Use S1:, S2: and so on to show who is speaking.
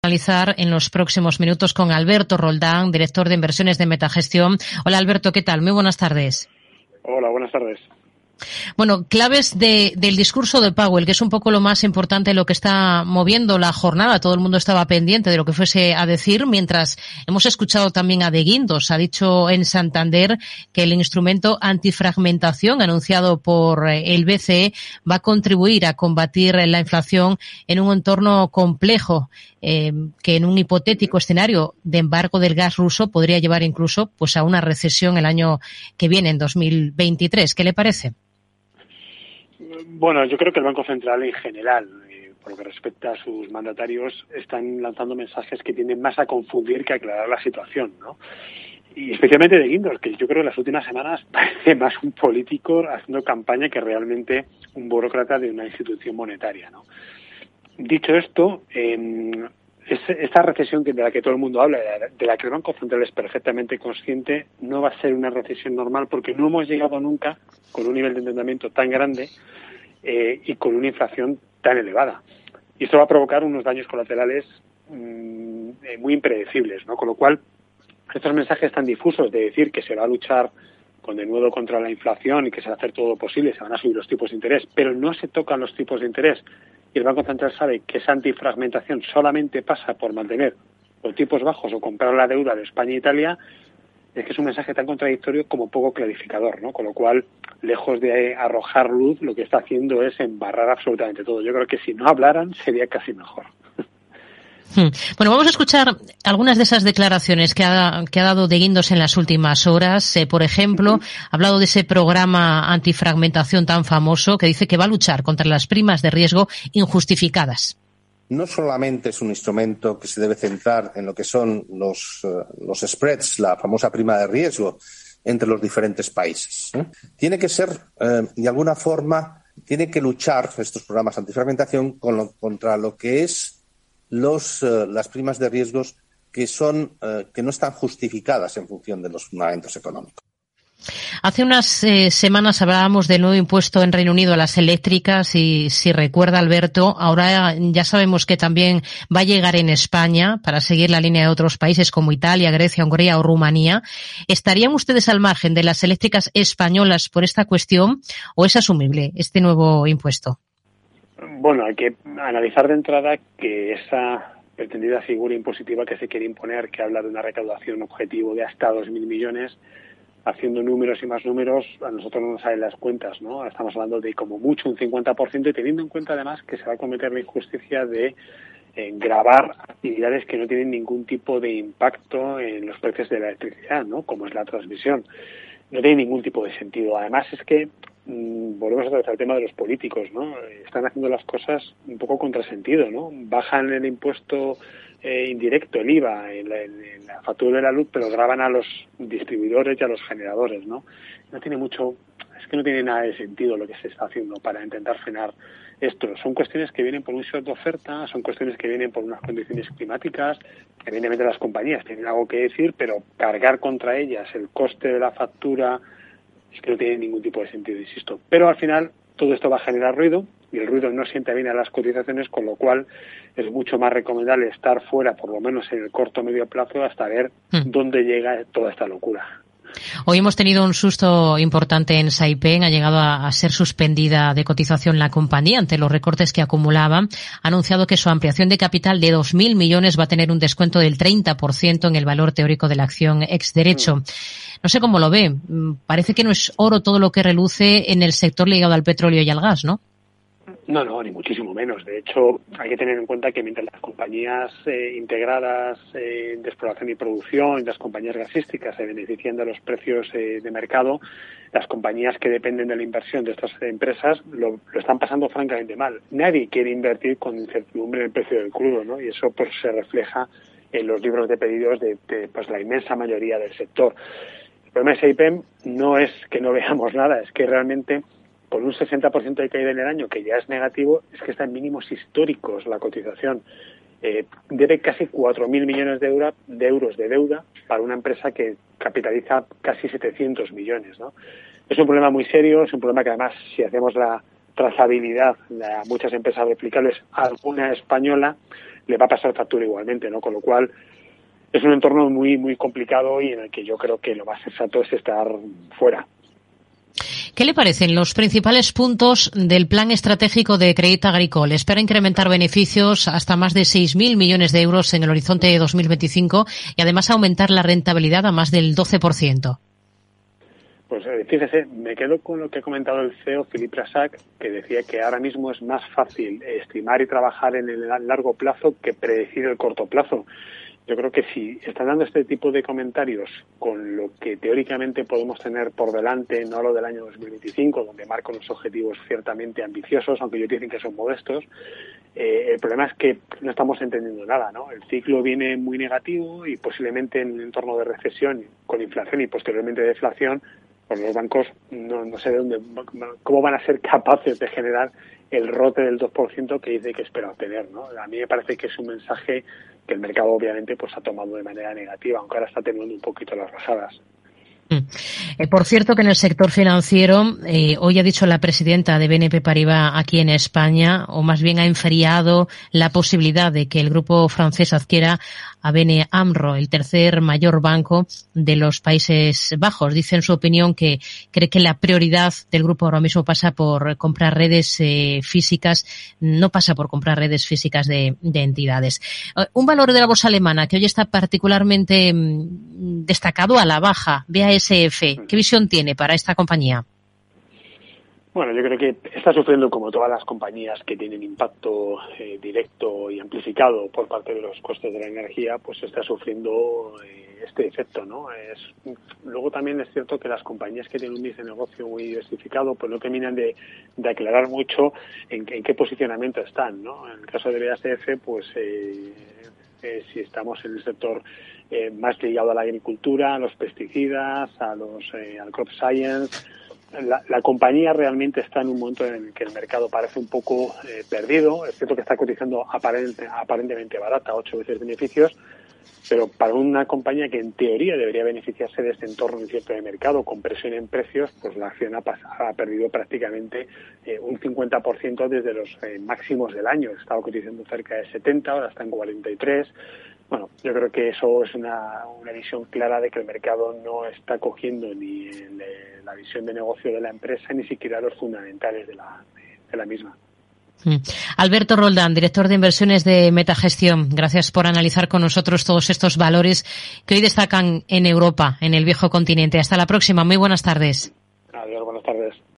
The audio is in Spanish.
S1: Analizar en los próximos minutos con Alberto Roldán, director de inversiones de Metagestión. Hola Alberto, ¿qué tal? Muy buenas tardes.
S2: Hola, buenas tardes.
S1: Bueno, claves del discurso de Powell, que es un poco lo más importante, lo que está moviendo la jornada. Todo el mundo estaba pendiente de lo que fuese a decir, mientras hemos escuchado también a De Guindos. Ha dicho en Santander que el instrumento antifragmentación anunciado por el BCE va a contribuir a combatir la inflación en un entorno complejo, que en un hipotético escenario de embargo del gas ruso podría llevar incluso pues a una recesión el año que viene, en 2023. ¿Qué le parece?
S2: Bueno, yo creo que el Banco Central en general, por lo que respecta a sus mandatarios, están lanzando mensajes que tienden más a confundir que a aclarar la situación, ¿no? Y especialmente De Guindos, que yo creo que en las últimas semanas parece más un político haciendo campaña que realmente un burócrata de una institución monetaria, ¿no? Dicho esto, esta recesión de la que todo el mundo habla, de la que el Banco Central es perfectamente consciente, no va a ser una recesión normal porque no hemos llegado nunca con un nivel de endeudamiento tan grande y con una inflación tan elevada. Y esto va a provocar unos daños colaterales muy impredecibles, ¿no? Con lo cual, estos mensajes tan difusos de decir que se va a luchar con denuedo contra la inflación y que se va a hacer todo lo posible, se van a subir los tipos de interés, pero no se tocan los tipos de interés, y el Banco Central sabe que esa antifragmentación solamente pasa por mantener los tipos bajos o comprar la deuda de España e Italia, es que es un mensaje tan contradictorio como poco clarificador, ¿no? Con lo cual, lejos de arrojar luz, lo que está haciendo es embarrar absolutamente todo. Yo creo que si no hablaran sería casi mejor.
S1: Bueno, vamos a escuchar algunas de esas declaraciones que ha dado De Guindos en las últimas horas. Por ejemplo, ha hablado de ese programa antifragmentación tan famoso que dice que va a luchar contra las primas de riesgo injustificadas.
S3: No solamente es un instrumento que se debe centrar en lo que son los spreads, la famosa prima de riesgo entre los diferentes países. Tiene que ser, de alguna forma, tiene que luchar estos programas antifragmentación contra lo que es las primas de riesgos que no están justificadas en función de los fundamentos económicos.
S1: Hace unas semanas hablábamos del nuevo impuesto en Reino Unido a las eléctricas y, si recuerda Alberto, ahora ya sabemos que también va a llegar en España para seguir la línea de otros países como Italia, Grecia, Hungría o Rumanía. ¿Estarían ustedes al margen de las eléctricas españolas por esta cuestión o es asumible este nuevo impuesto?
S2: Bueno, hay que analizar de entrada que esa pretendida figura impositiva que se quiere imponer, que habla de una recaudación objetivo de hasta 2.000 millones, haciendo números y más números, a nosotros no nos salen las cuentas, ¿no? Estamos hablando de como mucho un 50% y teniendo en cuenta además que se va a cometer la injusticia de gravar actividades que no tienen ningún tipo de impacto en los precios de la electricidad, ¿no? Como es la transmisión. No tiene ningún tipo de sentido. Además es que volvemos otra vez al tema de los políticos, ¿no? Están haciendo las cosas un poco contrasentido, ¿no? Bajan el impuesto indirecto, el IVA, en la factura de la luz, pero graban a los distribuidores y a los generadores, ¿no? No tiene nada de sentido lo que se está haciendo para intentar frenar esto. Son cuestiones que vienen por un shock de oferta, son cuestiones que vienen por unas condiciones climáticas. Evidentemente las compañías tienen algo que decir, pero cargar contra ellas el coste de la factura es que no tiene ningún tipo de sentido, insisto. Pero al final todo esto va a generar ruido y el ruido no sienta bien a las cotizaciones, con lo cual es mucho más recomendable estar fuera, por lo menos en el corto o medio plazo, hasta ver dónde llega toda esta locura.
S1: Hoy hemos tenido un susto importante en Saipem. Ha llegado a ser suspendida de cotización la compañía ante los recortes que acumulaba. Ha anunciado que su ampliación de capital de 2.000 millones va a tener un descuento del 30% en el valor teórico de la acción ex derecho. No sé cómo lo ve. Parece que no es oro todo lo que reluce en el sector ligado al petróleo y al gas, ¿no?
S2: No, ni muchísimo menos. De hecho, hay que tener en cuenta que mientras las compañías integradas de exploración y producción, las compañías gasísticas se benefician de los precios de mercado, las compañías que dependen de la inversión de estas empresas lo están pasando francamente mal. Nadie quiere invertir con incertidumbre en el precio del crudo, ¿no? Y eso pues se refleja en los libros de pedidos de pues la inmensa mayoría del sector. El problema de Saipem no es que no veamos nada, es que realmente con un 60% de caída en el año, que ya es negativo, es que está en mínimos históricos la cotización. Debe casi 4.000 millones de euros de deuda para una empresa que capitaliza casi 700 millones, ¿no? Es un problema muy serio, es un problema que además, si hacemos la trazabilidad de muchas empresas replicables, alguna española, le va a pasar factura igualmente, ¿no? Con lo cual es un entorno muy, muy complicado y en el que yo creo que lo más sensato es estar fuera.
S1: ¿Qué le parecen los principales puntos del plan estratégico de Crédit Agricole? Espera incrementar beneficios hasta más de 6.000 millones de euros en el horizonte de 2025 y además aumentar la rentabilidad a más del 12%.
S2: Pues fíjese, me quedo con lo que ha comentado el CEO, Philippe Brassac, que decía que ahora mismo es más fácil estimar y trabajar en el largo plazo que predecir el corto plazo. Yo creo que si están dando este tipo de comentarios con lo que teóricamente podemos tener por delante, no lo del año 2025, donde marcan unos objetivos ciertamente ambiciosos, aunque ellos dicen que son modestos, el problema es que no estamos entendiendo nada, ¿no? El ciclo viene muy negativo y posiblemente en un entorno de recesión con inflación y posteriormente deflación, pues los bancos no sé de dónde, cómo van a ser capaces de generar el rote del 2% que dice que espera obtener, ¿no? A mí me parece que es un mensaje que el mercado obviamente pues ha tomado de manera negativa, aunque ahora está teniendo un poquito las bajadas.
S1: Por cierto que en el sector financiero, hoy ha dicho la presidenta de BNP Paribas aquí en España, o más bien ha enfriado la posibilidad de que el grupo francés adquiera a ABN AMRO, el tercer mayor banco de los Países Bajos. Dice en su opinión que cree que la prioridad del grupo ahora mismo pasa por comprar redes físicas, no pasa por comprar redes físicas de entidades. Un valor de la bolsa alemana que hoy está particularmente destacado a la baja, BASF. ¿Qué visión tiene para esta compañía?
S2: Bueno, yo creo que está sufriendo, como todas las compañías que tienen impacto directo y amplificado por parte de los costes de la energía, pues está sufriendo este efecto, ¿no? Luego también es cierto que las compañías que tienen un índice de negocio muy diversificado, pues no terminan de aclarar mucho en qué posicionamiento están, ¿no? En el caso de BASF, pues si estamos en el sector más ligado a la agricultura, a los pesticidas, al crop science. La compañía realmente está en un momento en el que el mercado parece un poco perdido. Es cierto que está cotizando aparentemente barata, 8 veces beneficios, pero para una compañía que en teoría debería beneficiarse de este entorno incierto de mercado con presión en precios, pues la acción ha perdido prácticamente un 50% desde los máximos del año. Estaba cotizando cerca de 70, ahora está en 43. Bueno, yo creo que eso es una visión clara de que el mercado no está cogiendo ni la visión de negocio de la empresa, ni siquiera los fundamentales de la misma.
S1: Alberto Roldán, director de inversiones de Metagestión, gracias por analizar con nosotros todos estos valores que hoy destacan en Europa, en el viejo continente. Hasta la próxima, muy buenas tardes.
S2: Adiós, buenas tardes.